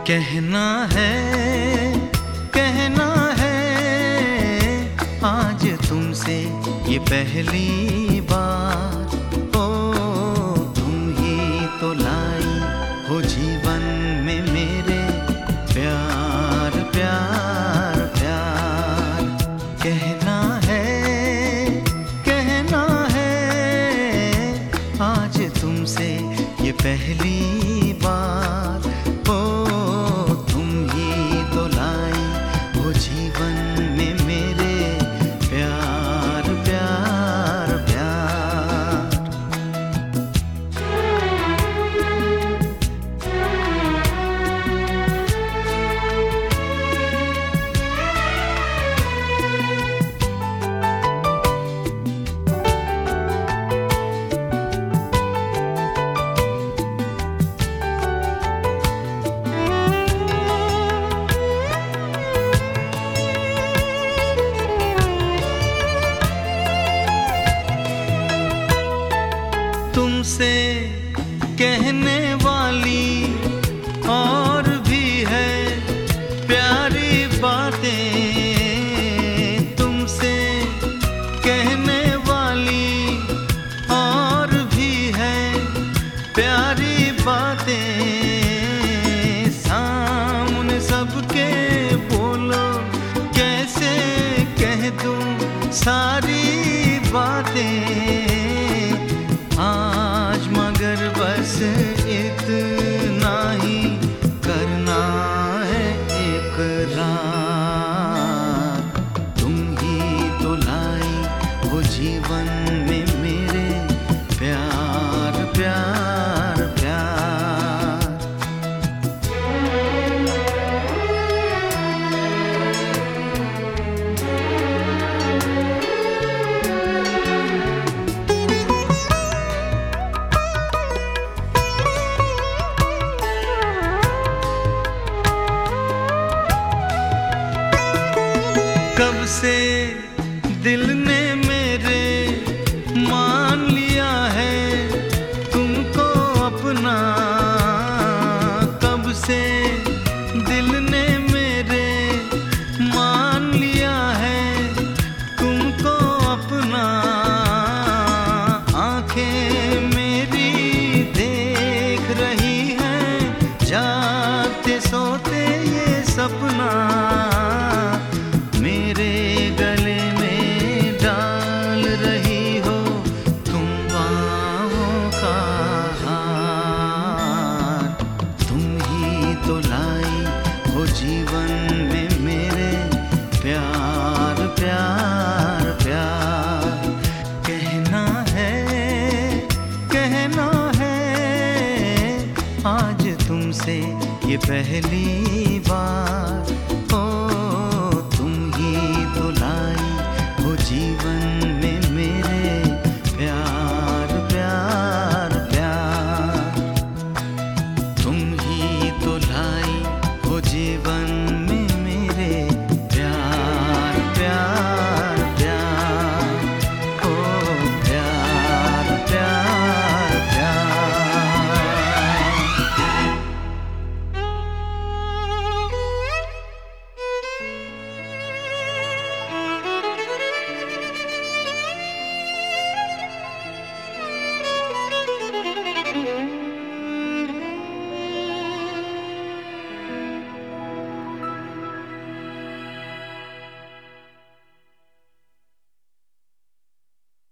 कहना है, कहना है आज तुमसे ये पहली बार। ओ तुम ही तो लाई हो जीवन में मेरे प्यार प्यार प्यार। कहना है, कहना है आज तुमसे ये पहली बार। ओ तुम ही तो लाई हो जीवन में मेरे प्यार प्यार प्यार। तुमसे कहने वाली और भी है प्यारी बातें। तुमसे कहने वाली और भी है प्यारी बातें। सामने सबके बोलो कैसे कह दूं सारी बातें। आज मगर बस इतना ही करना है इकरार। तुम ही तो लाई हो जीवन में मेरे प्यार प्यार प्यार। कब से दिल ने मेरे मान लिया है तुमको अपना। कब से दिल ने मेरे मान लिया है तुमको अपना। आंखें मेरी देख रही हैं जागते सोते ये सपना। मेरे गले में डाल रही हो तुम बाहों का हार। तुम ही तो लाई हो जीवन में मेरे प्यार प्यार प्यार। कहना है, कहना है आज तुमसे ये पहली बार।